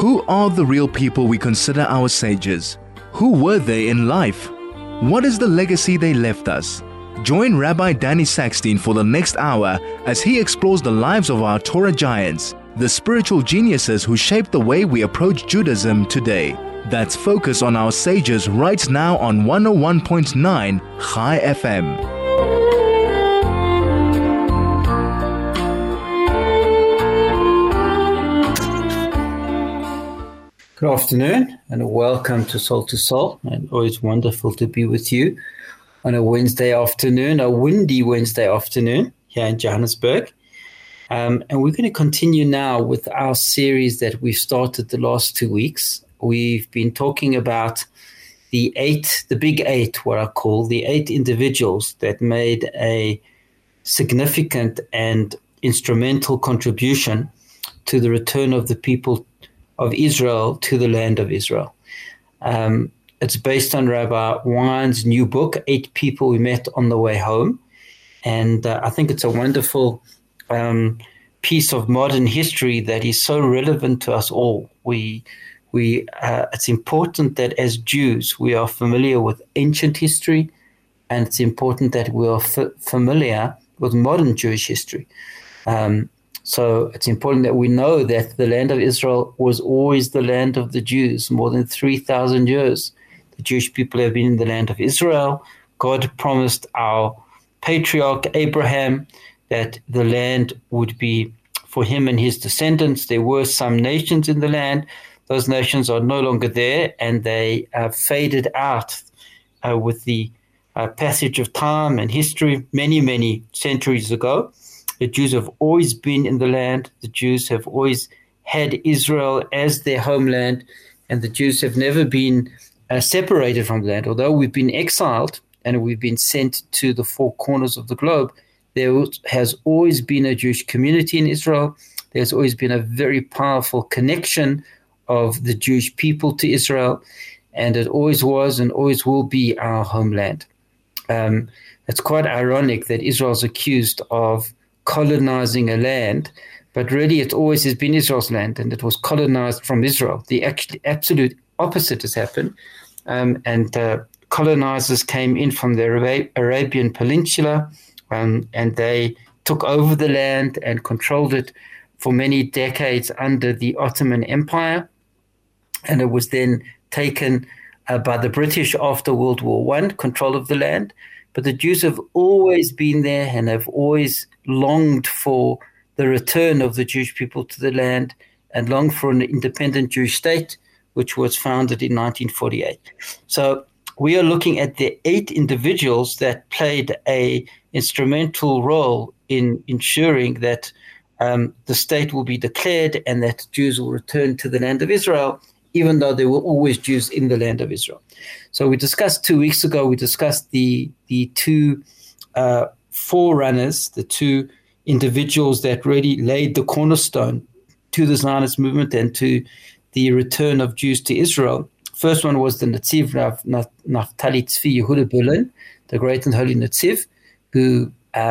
Who are the real people we consider our sages? Who were they in life? What is the legacy they left us? Join Rabbi Danny Sackstein for the next hour as he explores the lives of our Torah giants, the spiritual geniuses who shaped the way we approach Judaism today. That's Focus on Our Sages right now on 101.9 Chai FM. Good afternoon and welcome to Soul to Soul, and always wonderful to be with you on a Wednesday afternoon, a windy Wednesday afternoon here in Johannesburg. And we're going to continue now with our series that we've started the last 2 weeks. We've been talking about the big eight, what I call the 8 individuals that made a significant and instrumental contribution to the return of the people of Israel to the land of Israel. It's based on Rabbi Wein's new book, 8 People We Met on the Way Home. And I think it's a wonderful piece of modern history that is so relevant to us all. It's important that as Jews, we are familiar with ancient history, and it's important that we are familiar with modern Jewish history. So it's important that we know that the land of Israel was always the land of the Jews. More than 3,000 years, the Jewish people have been in the land of Israel. God promised our patriarch Abraham that the land would be for him and his descendants. There were some nations in the land. Those nations are no longer there, and they faded out with the passage of time and history many, many centuries ago. The Jews have always been in the land. The Jews have always had Israel as their homeland, and the Jews have never been separated from the land. Although we've been exiled and we've been sent to the 4 corners of the globe, there has always been a Jewish community in Israel. There's always been a very powerful connection of the Jewish people to Israel, and it always was and always will be our homeland. It's quite ironic that Israel is accused of colonizing a land, but really it always has been Israel's land, and it was colonized from Israel. The absolute opposite has happened, and colonizers came in from the Arabian Peninsula, and they took over the land and controlled it for many decades under the Ottoman Empire, and it was then taken by the British after World War I, control of the land. But the Jews have always been there and have always longed for the return of the Jewish people to the land and longed for an independent Jewish state, which was founded in 1948. So we are looking at the 8 individuals that played an instrumental role in ensuring that the state will be declared and that Jews will return to the land of Israel, even though there were always Jews in the land of Israel. So we discussed 2 weeks ago, we discussed the 2 forerunners, the 2 individuals that really laid the cornerstone to the Zionist movement and to the return of Jews to Israel. First one was the Netziv Naftali Tzvi Yehuda Berlin, the great and holy Netziv, who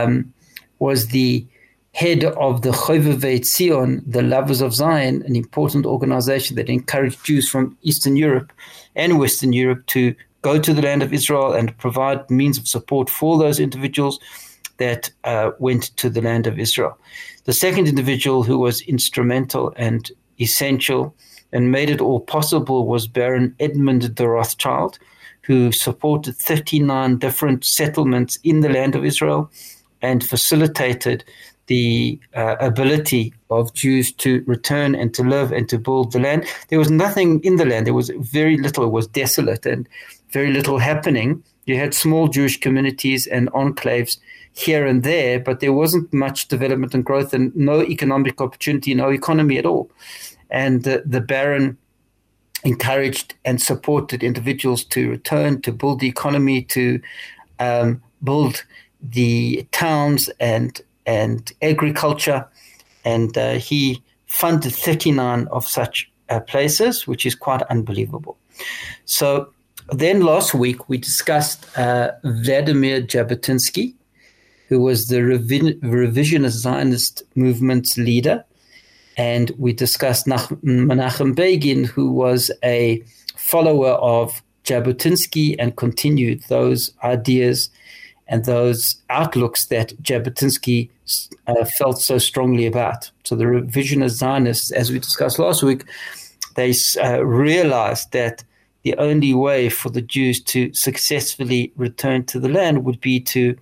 was the head of the Chovevei Zion, the Lovers of Zion, an important organization that encouraged Jews from Eastern Europe and Western Europe to go to the land of Israel and provide means of support for those individuals that went to the land of Israel. The second individual who was instrumental and essential and made it all possible was Baron Edmund de Rothschild, who supported 39 different settlements in the land of Israel and facilitated the ability of Jews to return and to live and to build the land. There was nothing in the land. There was very little. It was desolate and very little happening. You had small Jewish communities and enclaves here and there, but there wasn't much development and growth and no economic opportunity, no economy at all. And the Baron encouraged and supported individuals to return, to build the economy, to build the towns and agriculture, and he funded 39 of such places, which is quite unbelievable. So then last week we discussed Vladimir Jabotinsky, who was the revisionist Zionist movement's leader, And we discussed Menachem Begin, who was a follower of Jabotinsky and continued those ideas and those outlooks that Jabotinsky felt so strongly about. So the revisionist Zionists, as we discussed last week, they realized that the only way for the Jews to successfully return to the land would be to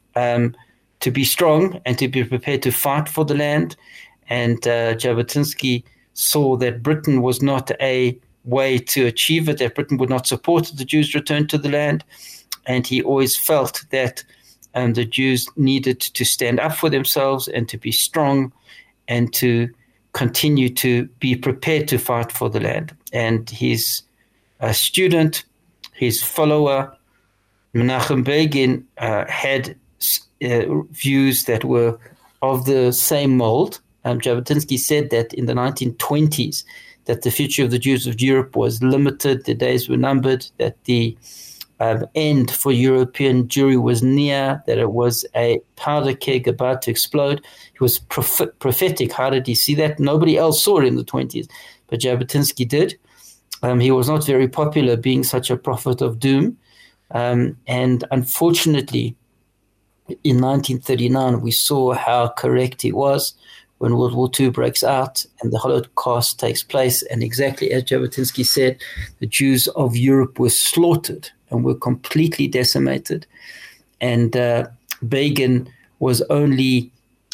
be strong and to be prepared to fight for the land. And Jabotinsky saw that Britain was not a way to achieve it, that Britain would not support the Jews' return to the land. And he always felt that the Jews needed to stand up for themselves and to be strong and to continue to be prepared to fight for the land. And his student, his follower, Menachem Begin, had views that were of the same mold. Jabotinsky said that in the 1920s, that the future of the Jews of Europe was limited, the days were numbered, that the end for European Jewry was near, that it was a powder keg about to explode. He was prophetic. How did he see that? Nobody else saw it in the 20s, but Jabotinsky did. He was not very popular being such a prophet of doom. And unfortunately, in 1939, we saw how correct he was when World War II breaks out and the Holocaust takes place. And exactly as Jabotinsky said, the Jews of Europe were slaughtered and were completely decimated. And Begin was only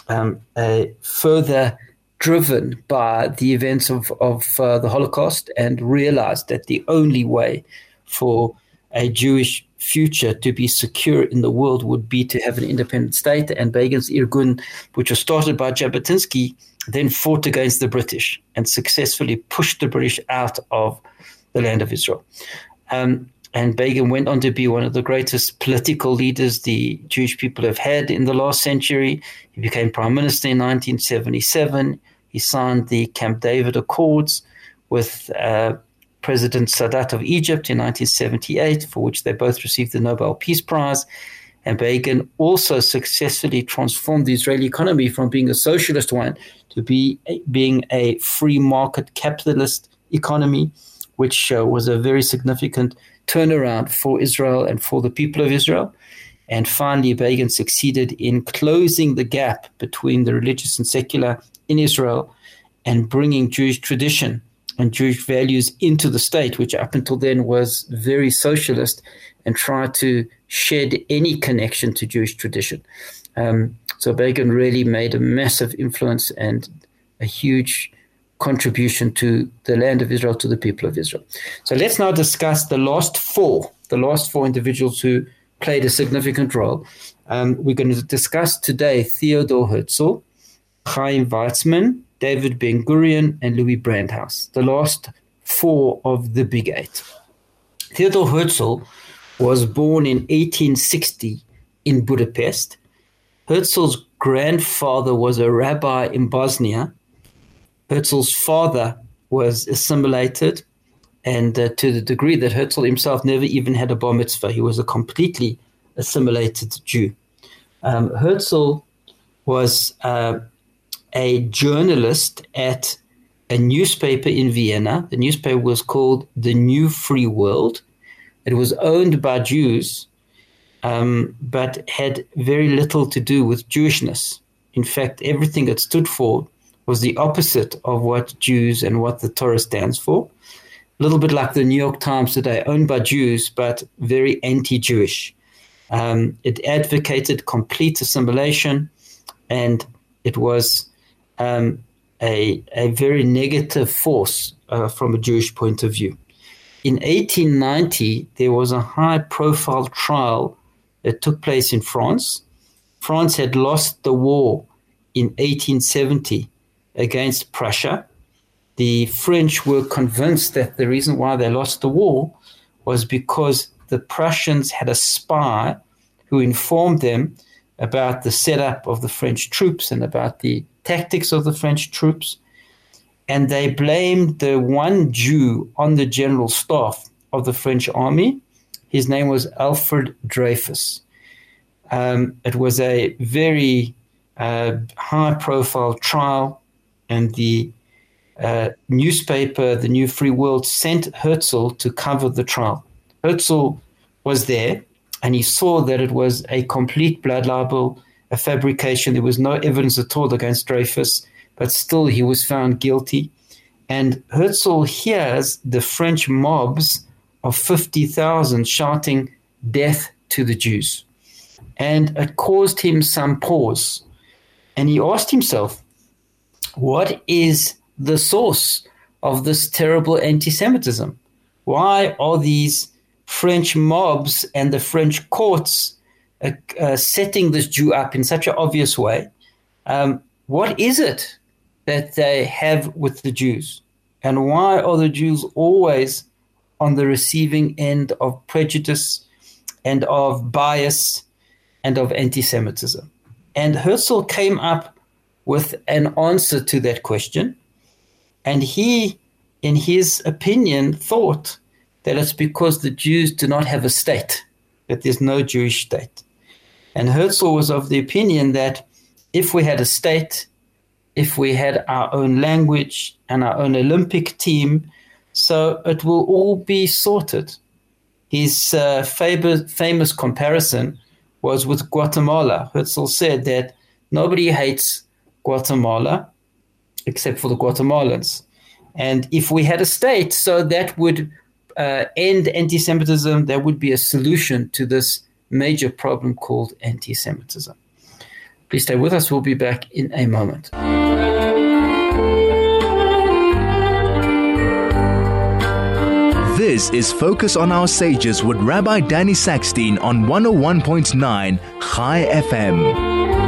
further driven by the events of the Holocaust and realized that the only way for a Jewish future to be secure in the world would be to have an independent state. And Begin's Irgun, which was started by Jabotinsky, then fought against the British and successfully pushed the British out of the land of Israel. And Begin went on to be one of the greatest political leaders the Jewish people have had in the last century. He became prime minister in 1977. He signed the Camp David Accords with President Sadat of Egypt in 1978, for which they both received the Nobel Peace Prize. And Begin also successfully transformed the Israeli economy from being a socialist one to being a free market capitalist economy, which was a very significant turnaround for Israel and for the people of Israel. And finally, Begin succeeded in closing the gap between the religious and secular in Israel and bringing Jewish tradition and Jewish values into the state, which up until then was very socialist and tried to shed any connection to Jewish tradition. So Begin really made a massive influence and a huge contribution to the land of Israel, to the people of Israel. So let's now discuss the last four individuals who played a significant role. We're going to discuss today Theodor Herzl, Chaim Weizmann, David Ben-Gurion, and Louis Brandhaus, the last four of the Big Eight. Theodor Herzl was born in 1860 in Budapest. Herzl's grandfather was a rabbi in Bosnia. Herzl's father was assimilated, and to the degree that Herzl himself never even had a bar mitzvah. He was a completely assimilated Jew. Herzl was a journalist at a newspaper in Vienna. The newspaper was called The New Free World. It was owned by Jews, but had very little to do with Jewishness. In fact, everything it stood for was the opposite of what Jews and what the Torah stands for. A little bit like the New York Times today, owned by Jews, but very anti-Jewish. It advocated complete assimilation, and it was a very negative force from a Jewish point of view. In 1890, there was a high-profile trial that took place in France. France had lost the war in 1870 against Prussia. The French were convinced that the reason why they lost the war was because the Prussians had a spy who informed them about the setup of the French troops and about the tactics of the French troops. And they blamed the one Jew on the general staff of the French army. His name was Alfred Dreyfus. It was a very high-profile trial, and the newspaper, the New Free World, sent Herzl to cover the trial. Herzl was there, and he saw that it was a complete blood libel, a fabrication. There was no evidence at all against Dreyfus, but still he was found guilty. And Herzl hears the French mobs of 50,000 shouting, "Death to the Jews." And it caused him some pause. And he asked himself, what is the source of this terrible anti-Semitism? Why are these French mobs and the French courts setting this Jew up in such an obvious way? What is it that they have with the Jews? And why are the Jews always on the receiving end of prejudice and of bias and of anti-Semitism? And Herzl came up with an answer to that question. And he, in his opinion, thought that it's because the Jews do not have a state, that there's no Jewish state. And Herzl was of the opinion that if we had a state, if we had our own language and our own Olympic team, so it will all be sorted. His famous comparison was with Guatemala. Herzl said that nobody hates Guatemala except for the Guatemalans. And if we had a state, so that would end anti-Semitism, there would be a solution to this major problem called anti-Semitism. Please stay with us. We'll be back in a moment. This is Focus on Our Sages with Rabbi Danny Sackstein on 101.9 Chai FM.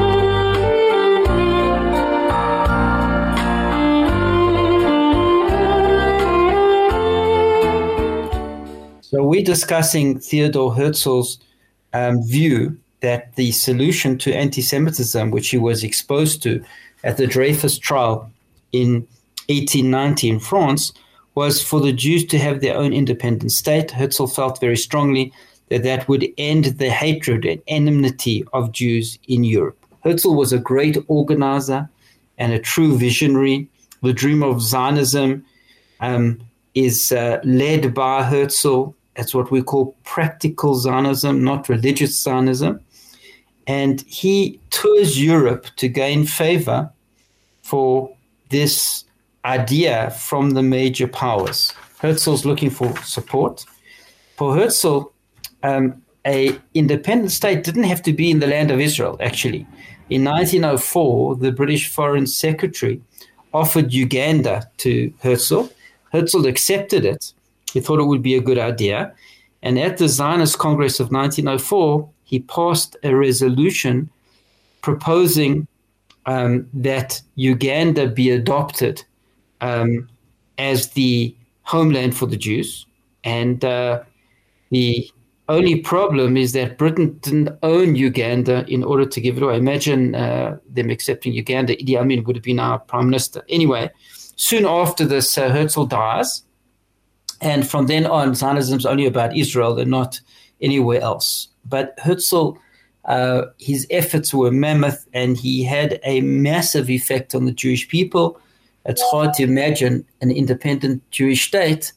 So we're discussing Theodor Herzl's view that the solution to anti-Semitism, which he was exposed to at the Dreyfus trial in 1890 in France, was for the Jews to have their own independent state. Herzl felt very strongly that that would end the hatred and enmity of Jews in Europe. Herzl was a great organizer and a true visionary. The dream of Zionism is led by Herzl. That's what we call practical Zionism, not religious Zionism. And he tours Europe to gain favor for this idea from the major powers. Herzl's looking for support. For Herzl, a independent state didn't have to be in the land of Israel, actually. In 1904, the British Foreign Secretary offered Uganda to Herzl. Herzl accepted it. He thought it would be a good idea. And at the Zionist Congress of 1904, he passed a resolution proposing that Uganda be adopted as the homeland for the Jews. And the only problem is that Britain didn't own Uganda in order to give it away. Imagine them accepting Uganda. Idi Amin would have been our prime minister. Anyway, soon after this, Herzl dies. And from then on, Zionism is only about Israel and not anywhere else. But Herzl, his efforts were mammoth, and he had a massive effect on the Jewish people. It's hard to imagine an independent Jewish state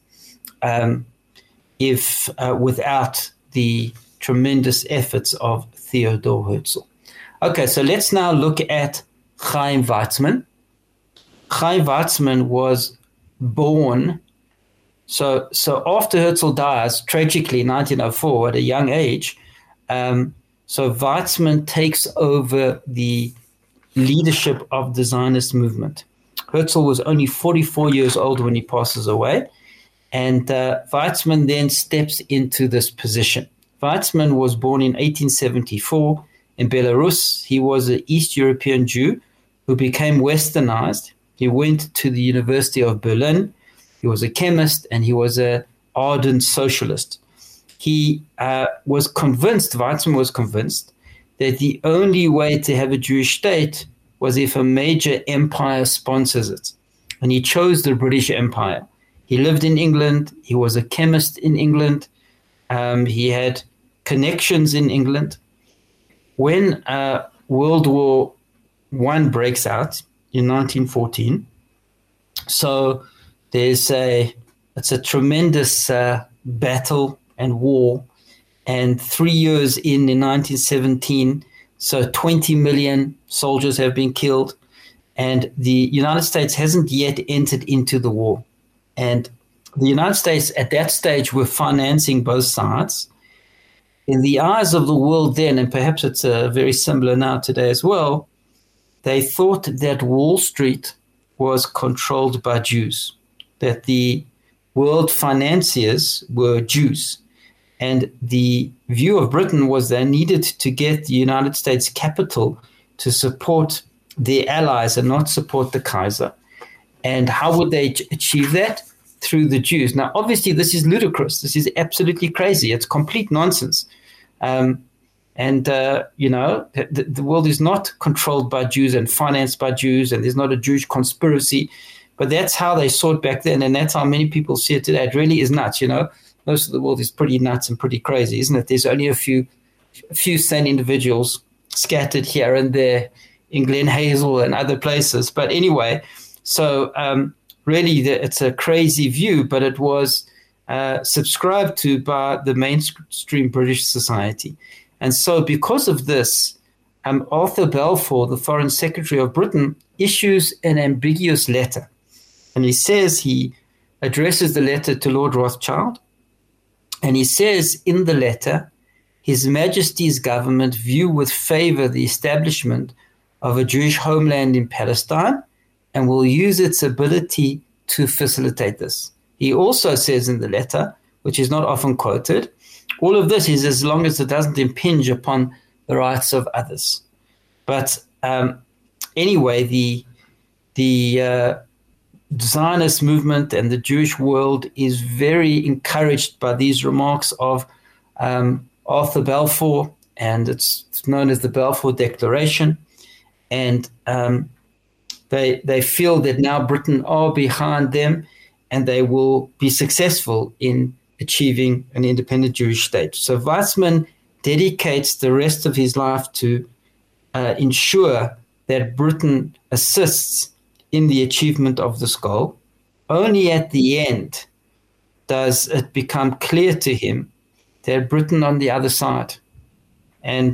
if without the tremendous efforts of Theodor Herzl. Okay, so let's now look at Chaim Weizmann. Chaim Weizmann was born. So after Herzl dies, tragically in 1904 at a young age, so Weizmann takes over the leadership of the Zionist movement. Herzl was only 44 years old when he passes away, and Weizmann then steps into this position. Weizmann was born in 1874 in Belarus. He was an East European Jew who became westernized. He went to the University of Berlin. He was a chemist, and he was an ardent socialist. He was convinced, Weizmann was convinced, that the only way to have a Jewish state was if a major empire sponsors it. And he chose the British Empire. He lived in England. He was a chemist in England. He had connections in England. When World War I breaks out in 1914, So it's a tremendous battle and war. And 3 years in 1917, so 20 million soldiers have been killed. And the United States hasn't yet entered into the war. And the United States at that stage were financing both sides. In the eyes of the world then, and perhaps it's very similar now today as well, they thought that Wall Street was controlled by Jews, that the world financiers were Jews. And the view of Britain was they needed to get the United States capital to support their allies and not support the Kaiser. And how would they achieve that? Through the Jews. Now, obviously, this is ludicrous. This is absolutely crazy. It's complete nonsense. The world is not controlled by Jews and financed by Jews, and there's not a Jewish conspiracy. But that's how they saw it back then, and that's how many people see it today. It really is nuts, Most of the world is pretty nuts and pretty crazy, isn't it? There's only a few sane individuals scattered here and there in Glen Hazel and other places. But anyway, so really it's a crazy view, but it was subscribed to by the mainstream British society. And so because of this, Arthur Balfour, the Foreign Secretary of Britain, issues an ambiguous letter. And he says he addresses the letter to Lord Rothschild. And he says in the letter, His Majesty's government view with favor the establishment of a Jewish homeland in Palestine and will use its ability to facilitate this. He also says in the letter, which is not often quoted, all of this is as long as it doesn't impinge upon the rights of others. But anyway, the Zionist movement and the Jewish world is very encouraged by these remarks of Arthur Balfour, and it's known as the Balfour Declaration. And they feel that now Britain are behind them and they will be successful in achieving an independent Jewish state. So Weizmann dedicates the rest of his life to ensure that Britain assists in the achievement of this goal. Only at the end does it become clear to him that Britain on the other side. And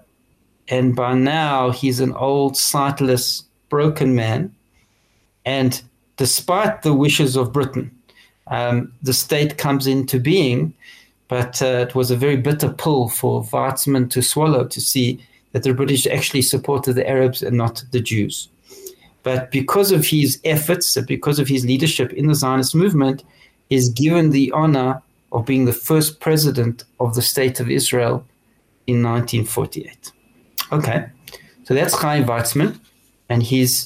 by now he's an old, sightless, broken man. And despite the wishes of Britain, the state comes into being, but it was a very bitter pill for Weizmann to swallow, to see that the British actually supported the Arabs and not the Jews. But because of his efforts, because of his leadership in the Zionist movement, is given the honor of being the first president of the State of Israel in 1948. Okay, so that's Chaim Weizmann and his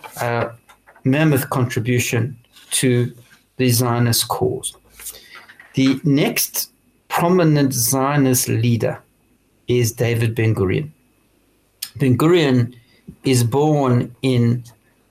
mammoth contribution to the Zionist cause. The next prominent Zionist leader is David Ben-Gurion. Ben-Gurion is born in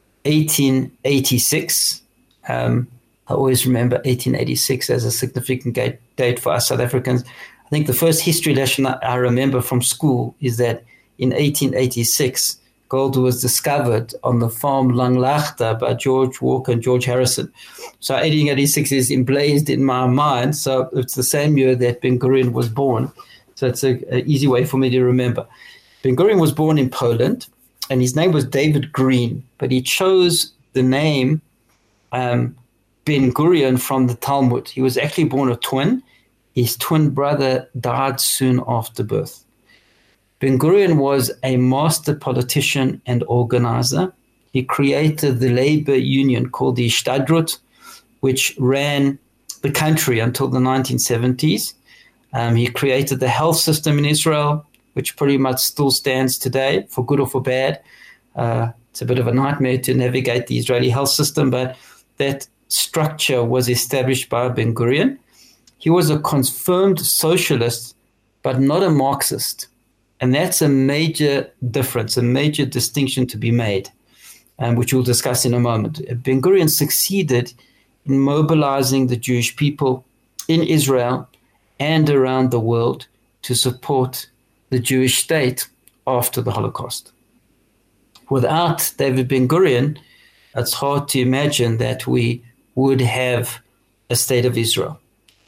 1886. I always remember 1886 as a significant date for us South Africans. I think the first history lesson I remember from school is that in 1886, gold was discovered on the farm Langlaagte by George Walker and George Harrison. So 1886 is emblazoned in my mind. So it's the same year that Ben-Gurion was born. So it's an easy way for me to remember. Ben-Gurion was born in Poland, and his name was David Green, but he chose the name Ben-Gurion from the Talmud. He was actually born a twin. His twin brother died soon after birth. Ben-Gurion was a master politician and organizer. He created the labor union called the Ishtadrut, which ran the country until the 1970s. He created the health system in Israel, which pretty much still stands today, for good or for bad. It's a bit of a nightmare to navigate the Israeli health system, but that structure was established by Ben-Gurion. He was a confirmed socialist, but not a Marxist. And that's a major difference, a major distinction to be made, which we'll discuss in a moment. Ben-Gurion succeeded in mobilizing the Jewish people in Israel and around the world to support the Jewish state after the Holocaust. Without David Ben-Gurion, it's hard to imagine that we would have a state of Israel.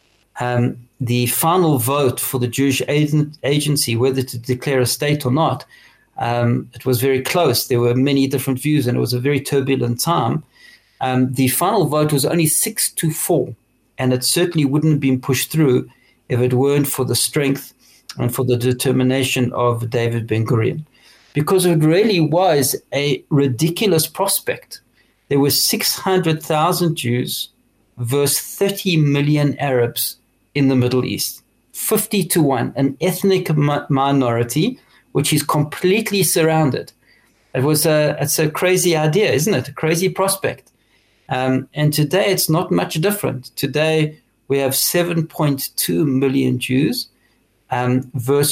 The final vote for the Jewish agency, whether to declare a state or not, it was very close. There were many different views, and it was a very turbulent time. The final vote was only 6-4, and it certainly wouldn't have been pushed through if it weren't for the strength and for the determination of David Ben-Gurion, because it really was a ridiculous prospect. There were 600,000 Jews versus 30 million Arabs in the Middle East, 50-1, an ethnic minority which is completely surrounded. It's a crazy idea, isn't it? A crazy prospect. And today it's not much different. Today we have 7.2 million Jews versus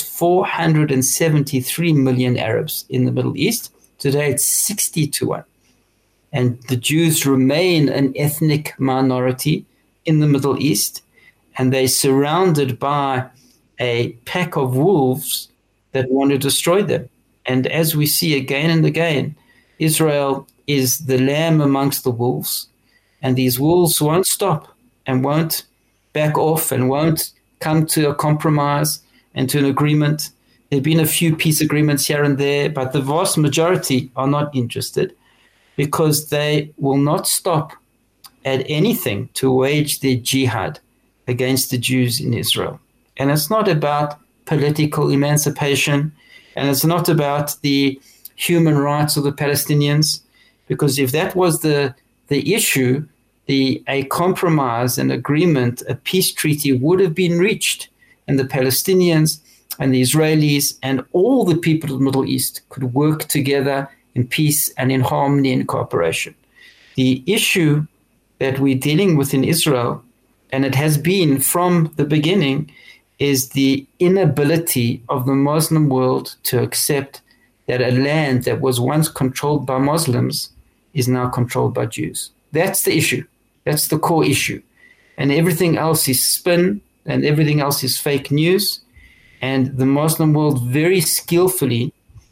473 million Arabs in the Middle East. Today it's 60-1. And the Jews remain an ethnic minority in the Middle East, and they're surrounded by a pack of wolves that want to destroy them. And as we see again and again, Israel is the lamb amongst the wolves, and these wolves won't stop and won't back off and won't come to a compromise and to an agreement. There have been a few peace agreements here and there, but the vast majority are not interested, because they will not stop at anything to wage their jihad against the Jews in Israel. And it's not about political emancipation, and it's not about the human rights of the Palestinians, because if that was the issue, a compromise, an agreement, a peace treaty would have been reached, and the Palestinians and the Israelis and all the people of the Middle East could work together in peace and in harmony and cooperation. The issue that we're dealing with in Israel, and it has been from the beginning, is the inability of the Muslim world to accept that a land that was once controlled by Muslims is now controlled by Jews. That's the issue. That's the core issue. And everything else is spin, and everything else is fake news. And the Muslim world very skillfully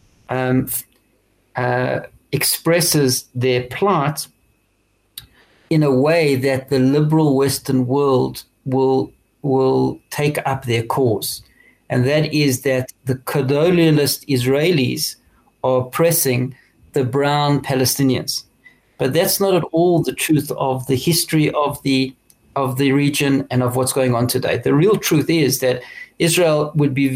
expresses their plight in a way that the liberal Western world will take up their cause. And that is that the colonialist Israelis are oppressing the brown Palestinians. But that's not at all the truth of the history of the region and of what's going on today. The real truth is that Israel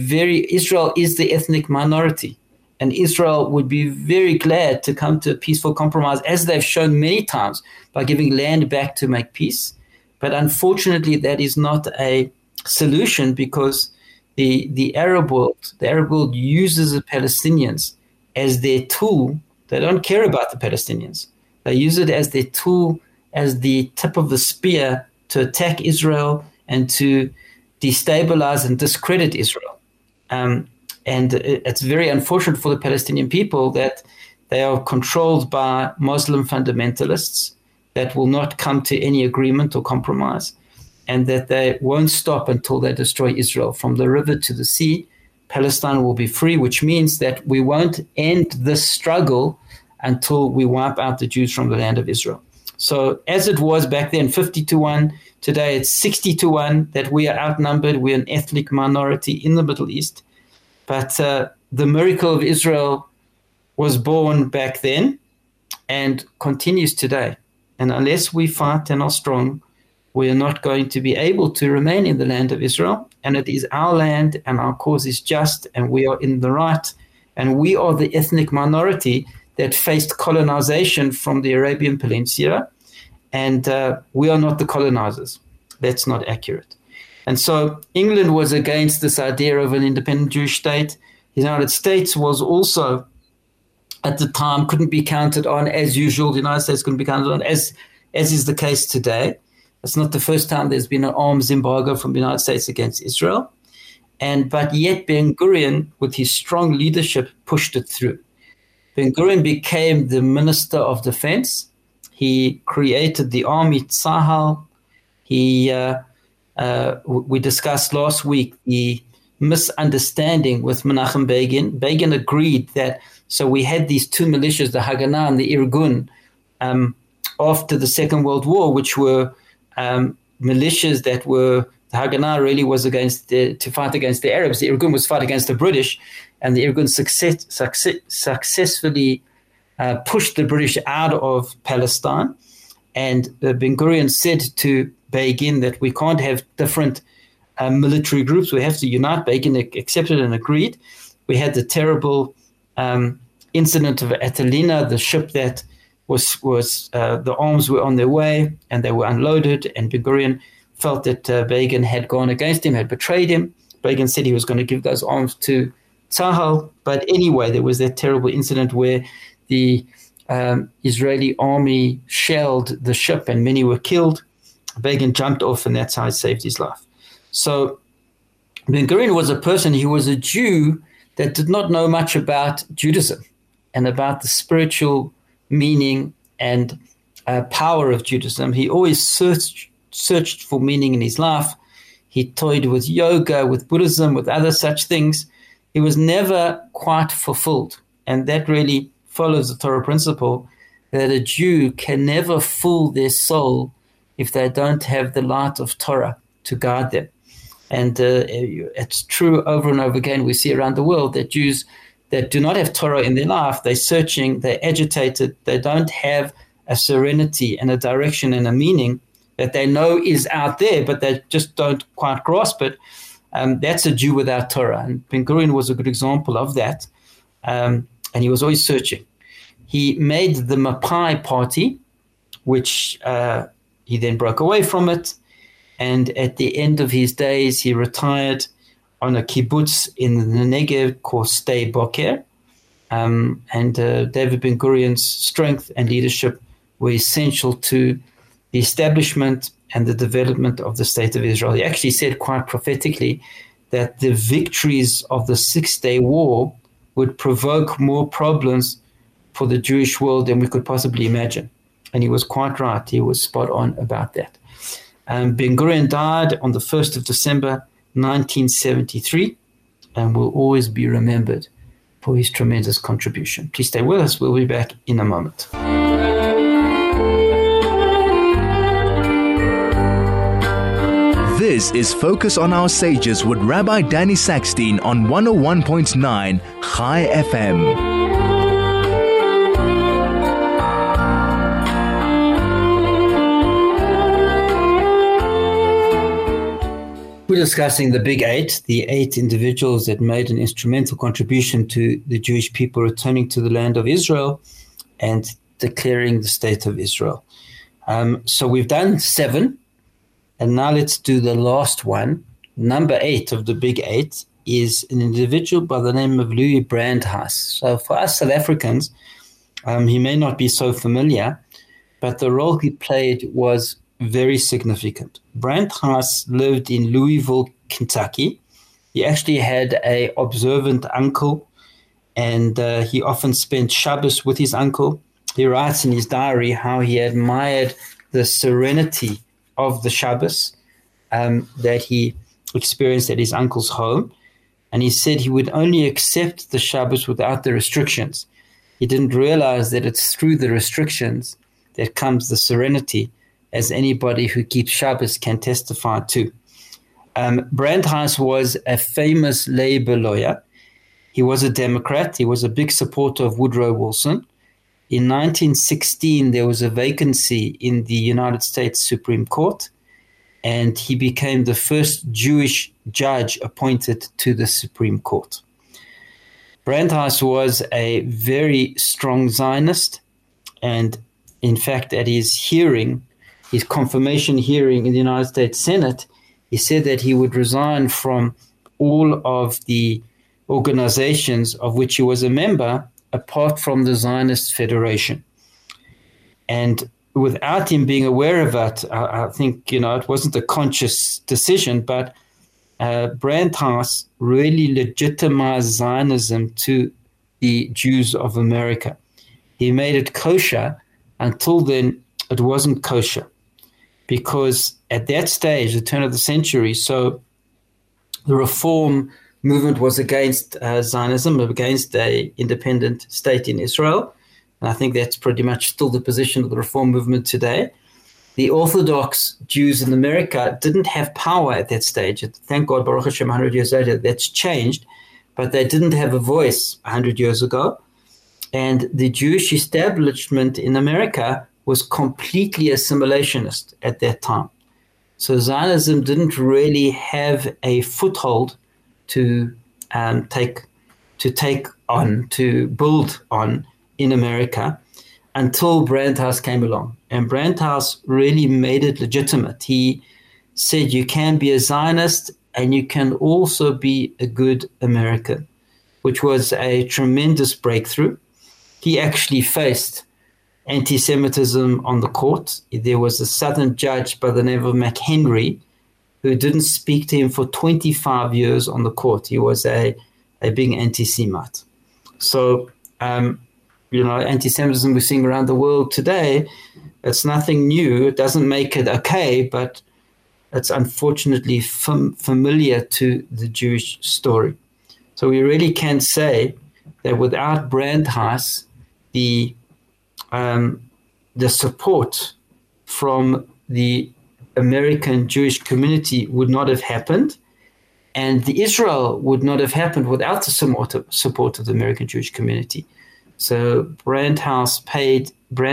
is the ethnic minority, and Israel would be very glad to come to a peaceful compromise, as they've shown many times, by giving land back to make peace. But unfortunately, that is not a solution, because the Arab world uses the Palestinians as their tool. They don't care about the Palestinians. They use it as their tool, as the tip of the spear to attack Israel and to destabilize and discredit Israel. And it's very unfortunate for the Palestinian people that they are controlled by Muslim fundamentalists that will not come to any agreement or compromise, and that they won't stop until they destroy Israel. From the river to the sea, Palestine will be free, which means that we won't end this struggle until we wipe out the Jews from the land of Israel. So as it was back then, 50-1, today it's 60-1, that we are outnumbered. We're an ethnic minority in the Middle East. But the miracle of Israel was born back then and continues today. And unless we fight and are strong, we are not going to be able to remain in the land of Israel. And it is our land, and our cause is just, and we are in the right. And we are the ethnic minority that faced colonization from the Arabian Peninsula. And we are not the colonizers. That's not accurate. And so England was against this idea of an independent Jewish state. The United States was also, at the time, couldn't be counted on as usual. The United States couldn't be counted on, as is the case today. It's not the first time there's been an arms embargo from the United States against Israel. But yet Ben-Gurion, with his strong leadership, pushed it through. Ben-Gurion became the Minister of Defense. He created the Army Tzahal. We discussed last week the misunderstanding with Menachem Begin. Begin agreed that, so we had these two militias, the Haganah and the Irgun, after the Second World War, which were militias that were, the Haganah really was to fight against the Arabs. The Irgun was fight against the British, and the Irgun successfully pushed the British out of Palestine. And Ben Gurion said to Begin that we can't have different military groups. We have to unite. Begin accepted and agreed. We had the terrible incident of Atalina, the ship that was the arms were on their way and they were unloaded, and Ben Gurion felt that Begin had gone against him, had betrayed him. Begin said he was going to give those arms to Tzahal. But anyway, there was that terrible incident where the Israeli army shelled the ship and many were killed. Begin jumped off, and that's how he saved his life. So Ben Gurion was a person, he was a Jew that did not know much about Judaism and about the spiritual meaning and power of Judaism. He always searched for meaning in his life. He toyed with yoga, with Buddhism, with other such things. He was never quite fulfilled. And that really follows the Torah principle that a Jew can never fool their soul if they don't have the light of Torah to guide them. And it's true over and over again. We see around the world that Jews that do not have Torah in their life, they're searching, they're agitated, they don't have a serenity and a direction and a meaning that they know is out there, but they just don't quite grasp it. That's a Jew without Torah. And Ben Gurion was a good example of that. And he was always searching. He made the Mapai party, which he then broke away from it. And at the end of his days, he retired on a kibbutz in the Negev called Sde Boker. And David Ben Gurion's strength and leadership were essential to the establishment and the development of the state of Israel. He actually said quite prophetically that the victories of the Six-Day War would provoke more problems for the Jewish world than we could possibly imagine. And he was quite right. He was spot on about that. Ben Gurion died on the 1st of December, 1973, and will always be remembered for his tremendous contribution. Please stay with us. We'll be back in a moment. This is Focus on Our Sages with Rabbi Danny Sackstein on 101.9 Chai FM. We're discussing the Big Eight, the 8 individuals that made an instrumental contribution to the Jewish people returning to the land of Israel and declaring the state of Israel. So we've done 7, and now let's do the last one. Number 8 of the Big Eight is an individual by the name of Louis Brandeis. So for us South Africans, he may not be so familiar, but the role he played was very significant. Brandeis lived in Louisville, Kentucky. He actually had an observant uncle, and he often spent Shabbos with his uncle. He writes in his diary how he admired the serenity of the Shabbos that he experienced at his uncle's home. And he said he would only accept the Shabbos without the restrictions. He didn't realize that it's through the restrictions that comes the serenity, as anybody who keeps Shabbos can testify to. Brandeis was a famous labor lawyer. He was a Democrat. He was a big supporter of Woodrow Wilson. In 1916, there was a vacancy in the United States Supreme Court, and he became the first Jewish judge appointed to the Supreme Court. Brandeis was a very strong Zionist, and in fact, at his confirmation hearing in the United States Senate, he said that he would resign from all of the organizations of which he was a member, apart from the Zionist Federation. And without him being aware of it, I think, it wasn't a conscious decision, but Brandeis really legitimized Zionism to the Jews of America. He made it kosher. Until then, it wasn't kosher. Because at that stage, the turn of the century, so the Reform movement was against Zionism, against an independent state in Israel. and I think that's pretty much still the position of the Reform movement today. The Orthodox Jews in America didn't have power at that stage. Thank God, Baruch Hashem, 100 years later, that's changed, but they didn't have a voice 100 years ago. And the Jewish establishment in America was completely assimilationist at that time. So Zionism didn't really have a foothold to build on in America until Brandhaus came along. And Brandhaus really made it legitimate. He said you can be a Zionist and you can also be a good American, which was a tremendous breakthrough. He actually faced anti-Semitism on the court. There was a Southern judge by the name of McHenry who didn't speak to him for 25 years on the court. He was a big anti-Semite. So, anti-Semitism we're seeing around the world today, it's nothing new. It doesn't make it okay, but it's unfortunately familiar to the Jewish story. So we really can say that without Brandhaus, the support from the American Jewish community would not have happened, and the Israel would not have happened without the support of the American Jewish community. So Brandhaus played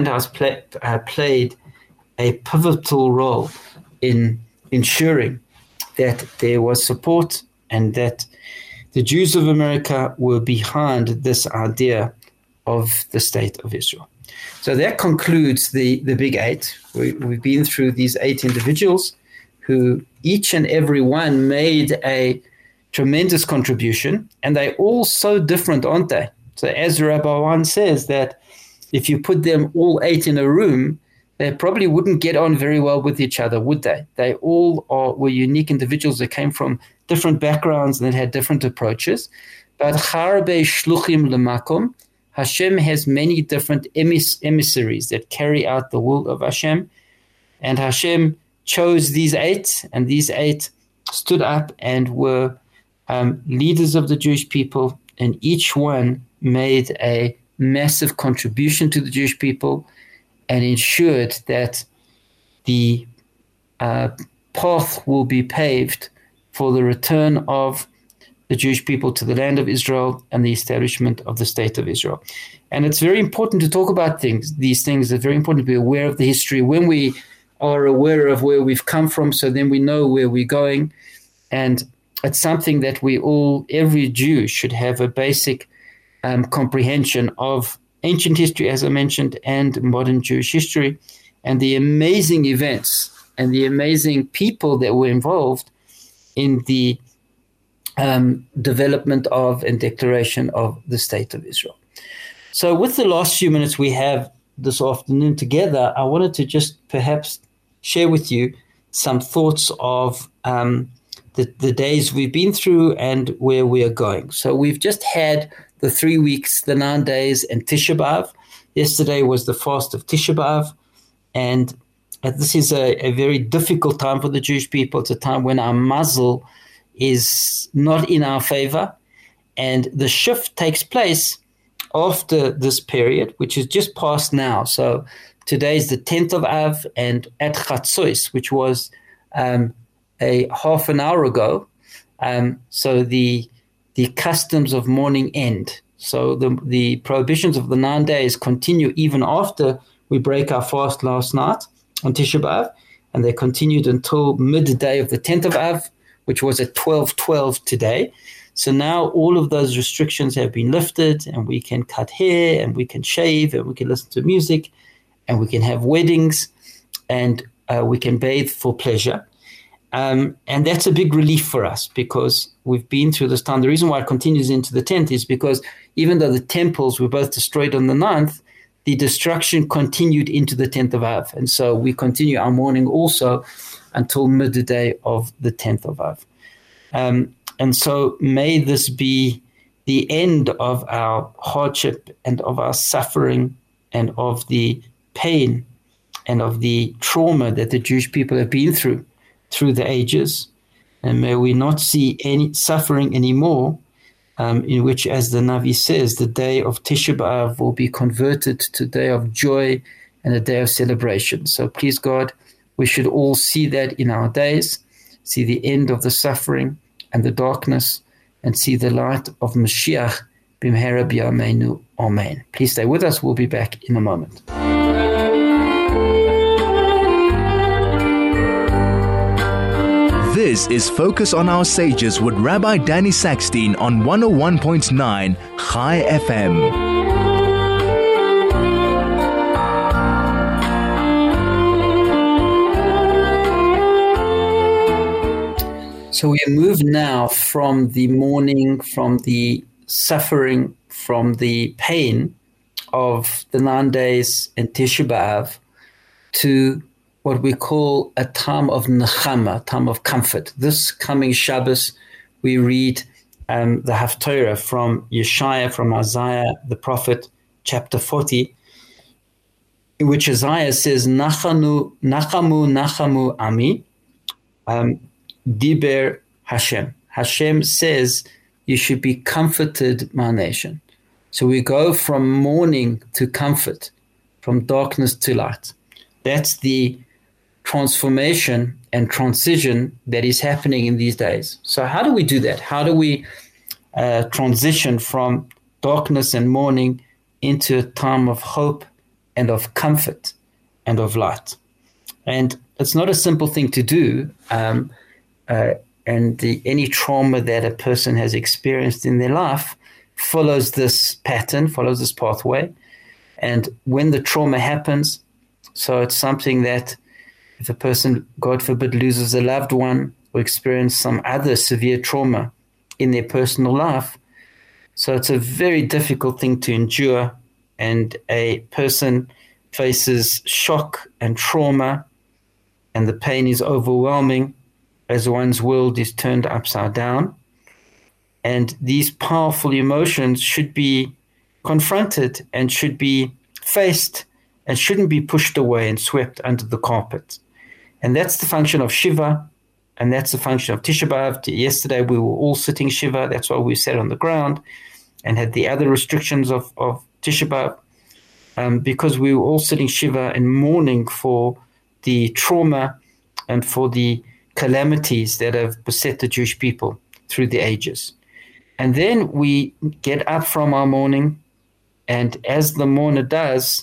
a pivotal role in ensuring that there was support and that the Jews of America were behind this idea of the State of Israel. So that concludes the Big Eight. We've been through these 8 individuals who each and every one made a tremendous contribution, and they're all so different, aren't they? So as Rabbi Wan says, that if you put them all 8 in a room, they probably wouldn't get on very well with each other, would they? They all were unique individuals that came from different backgrounds and that had different approaches. But Harbe Shluchim Lemakom, Hashem has many different emissaries that carry out the will of Hashem. And Hashem chose these 8, and these 8 stood up and were leaders of the Jewish people, and each one made a massive contribution to the Jewish people and ensured that the path will be paved for the return of the Jewish people to the land of Israel and the establishment of the State of Israel. And it's very important to talk about these things. It's very important to be aware of the history when we are aware of where we've come from, so then we know where we're going. And it's something that every Jew should have a basic comprehension of ancient history, as I mentioned, and modern Jewish history, and the amazing events and the amazing people that were involved in the development of and declaration of the State of Israel. So with the last few minutes we have this afternoon together, I wanted to just perhaps share with you some thoughts of the days we've been through and where we are going. So we've just had the 3 weeks, the 9 days, and Tisha B'Av. Yesterday was the fast of Tisha B'Av, and this is a very difficult time for the Jewish people. It's a time when our mazel is not in our favor, and the shift takes place after this period, which is just past now. So today is the 10th of Av, and at Chatzos, which was a half an hour ago, so the customs of mourning end. So the prohibitions of the 9 days continue even after we break our fast last night on Tisha B'Av, and they continued until midday of the 10th of Av, which was at 12:12 today. So now all of those restrictions have been lifted, and we can cut hair, and we can shave, and we can listen to music, and we can have weddings, and we can bathe for pleasure. And that's a big relief for us because we've been through this time. The reason why it continues into the 10th is because even though the temples were both destroyed on the 9th, the destruction continued into the 10th of Av. And so we continue our mourning also until midday of the 10th of Av. And so may this be the end of our hardship and of our suffering and of the pain and of the trauma that the Jewish people have been through the ages. And may we not see any suffering anymore. in which, as the Navi says, the day of Tisha B'Av will be converted to a day of joy and a day of celebration. So please God, we should all see that in our days, see the end of the suffering and the darkness, and see the light of Mashiach b'mehera b'yameinu. Amen. Please stay with us. We'll be back in a moment. This is Focus on Our Sages with Rabbi Danny Sackstein on 101.9 Chai FM. So we move now from the mourning, from the suffering, from the pain of the 9 days in Tisha B'Av to what we call a time of nechama, time of comfort. This coming Shabbos, we read the Haftorah from Yeshaya, from Isaiah, the prophet, chapter 40, in which Isaiah says, Nachamu, Nachamu Ami, Diber Hashem. Hashem says, you should be comforted, my nation. So we go from mourning to comfort, from darkness to light. That's the transformation and transition that is happening in these days. So how do we do that? How do we transition from darkness and mourning into a time of hope and of comfort and of light? And it's not a simple thing to do. Any trauma that a person has experienced in their life follows this pattern, follows this pathway. And when the trauma happens, so it's something that if a person, God forbid, loses a loved one or experiences some other severe trauma in their personal life, so it's a very difficult thing to endure, and a person faces shock and trauma, and the pain is overwhelming as one's world is turned upside down. And these powerful emotions should be confronted and should be faced and shouldn't be pushed away and swept under the carpet. And that's the function of Shiva, and that's the function of Tisha B'Av. Yesterday we were all sitting Shiva. That's why we sat on the ground and had the other restrictions of Tisha B'Av, because we were all sitting Shiva and mourning for the trauma and for the calamities that have beset the Jewish people through the ages. And then we get up from our mourning, and as the mourner does,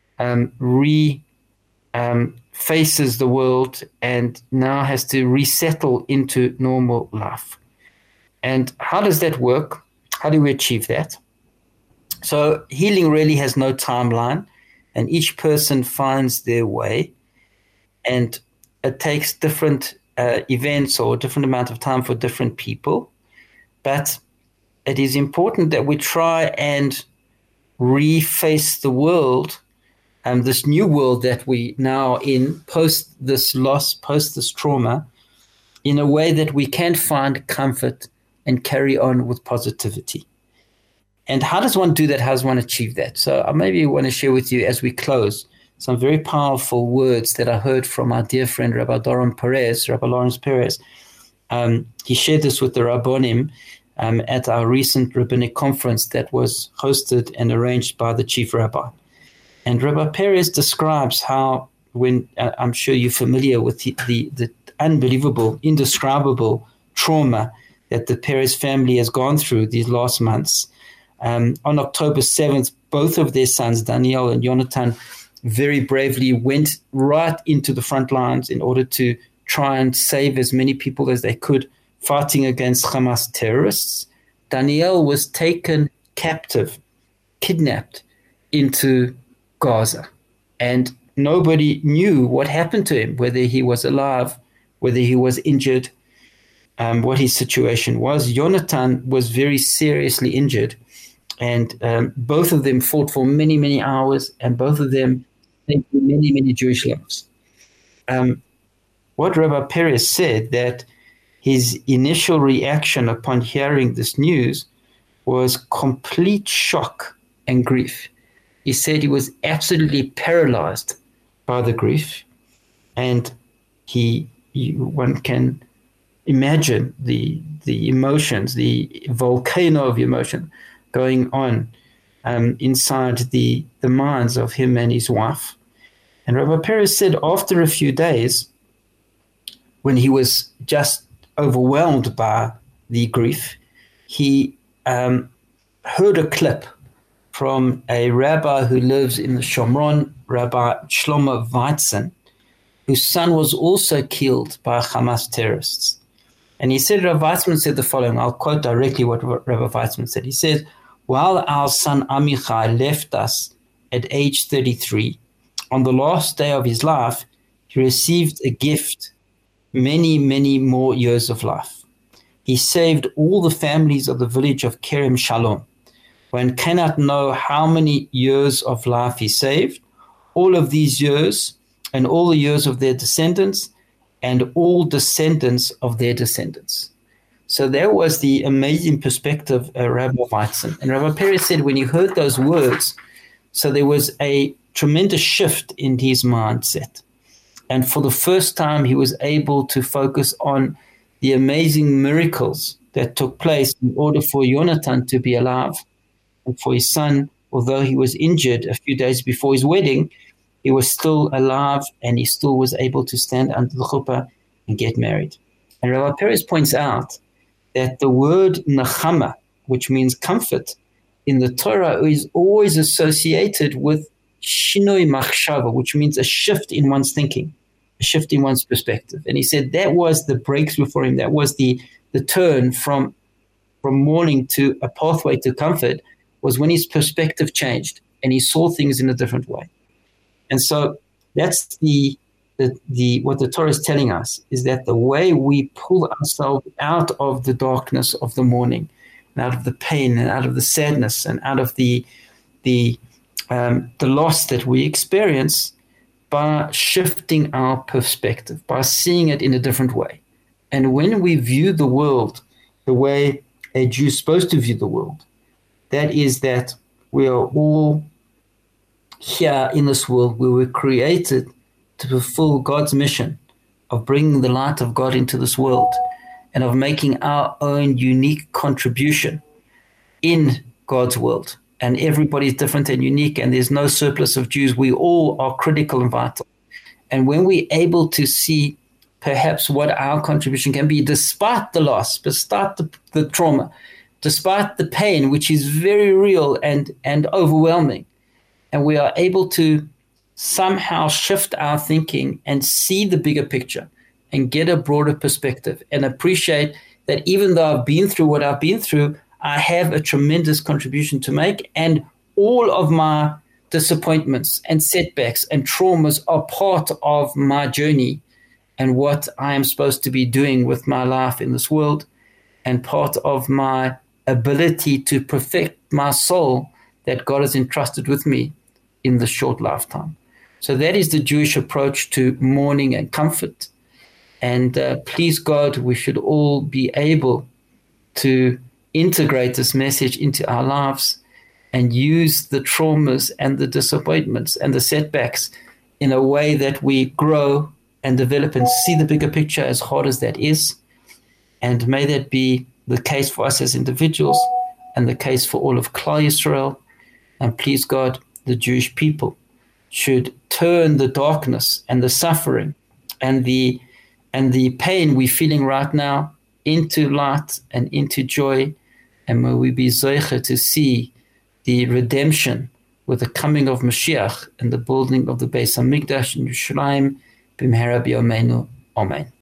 faces the world and now has to resettle into normal life. And how does that work? How do we achieve that? So healing really has no timeline, and each person finds their way, and it takes different events or a different amount of time for different people. But it is important that we try and reface the world, this new world that we now in, post this loss, post this trauma, in a way that we can find comfort and carry on with positivity. And how does one do that? How does one achieve that? So I maybe want to share with you as we close some very powerful words that I heard from our dear friend Rabbi Lawrence Perez. He shared this with the Rabbonim at our recent rabbinic conference that was hosted and arranged by the chief rabbi. And Rabbi Perez describes how, when I'm sure you're familiar with the unbelievable, indescribable trauma that the Perez family has gone through these last months. On October 7th, both of their sons, Daniel and Jonathan, very bravely went right into the front lines in order to try and save as many people as they could, fighting against Hamas terrorists. Daniel was taken captive, kidnapped into Gaza, and nobody knew what happened to him, whether he was alive, whether he was injured, what his situation was. Jonathan was very seriously injured, and both of them fought for many, many hours, and both of them saved many, many Jewish lives. What Rabbi Perez said, that his initial reaction upon hearing this news was complete shock and grief. He said he was absolutely paralyzed by the grief, and one can imagine the emotions, the volcano of emotion going on inside the minds of him and his wife. And Rabbi Peretz said after a few days, when he was just overwhelmed by the grief, he heard a clip from a rabbi who lives in the Shomron, Rabbi Shlomo Weitzen, whose son was also killed by Hamas terrorists. And he said, Rabbi Weitzman said the following, I'll quote directly what Rabbi Weitzman said. He said, while our son Amichai left us at age 33, on the last day of his life, he received a gift, many, many more years of life. He saved all the families of the village of Kerem Shalom. One cannot know how many years of life he saved, all of these years and all the years of their descendants and all descendants of their descendants. So there was the amazing perspective of Rabbi Weitzen. And Rabbi Peretz said when he heard those words, so there was a tremendous shift in his mindset. And for the first time, he was able to focus on the amazing miracles that took place in order for Yonatan to be alive. And for his son, although he was injured a few days before his wedding, he was still alive and he still was able to stand under the chuppah and get married. And Rabbi Peretz points out that the word nachama, which means comfort, in the Torah is always associated with shinoi machshava, which means a shift in one's thinking, a shift in one's perspective. And he said that was the breakthrough for him. That was the turn from mourning to a pathway to comfort, was when his perspective changed and he saw things in a different way. And so that's what the Torah is telling us, is that the way we pull ourselves out of the darkness of the mourning, and out of the pain, and out of the sadness, and out of the loss that we experience, by shifting our perspective, by seeing it in a different way. And when we view the world the way a Jew is supposed to view the world, that is that we are all here in this world where we're created to fulfill God's mission of bringing the light of God into this world and of making our own unique contribution in God's world. And everybody's different and unique, and there's no surplus of Jews. We all are critical and vital. And when we're able to see perhaps what our contribution can be, despite the loss, despite the trauma, despite the pain, which is very real and overwhelming, and we are able to somehow shift our thinking and see the bigger picture and get a broader perspective and appreciate that even though I've been through what I've been through, I have a tremendous contribution to make, and all of my disappointments and setbacks and traumas are part of my journey and what I am supposed to be doing with my life in this world, and part of my ability to perfect my soul that God has entrusted with me in this short lifetime. So that is the Jewish approach to mourning and comfort. And please God, we should all be able to integrate this message into our lives and use the traumas and the disappointments and the setbacks in a way that we grow and develop and see the bigger picture, as hard as that is. And may that be the case for us as individuals and the case for all of Klal Yisrael. And please God, the Jewish people should turn the darkness and the suffering and the pain we're feeling right now into light and into joy. And may we be zeicher to see the redemption with the coming of Mashiach and the building of the Beis HaMikdash in Yerushalayim. B'mehera b'yameinu. Amen.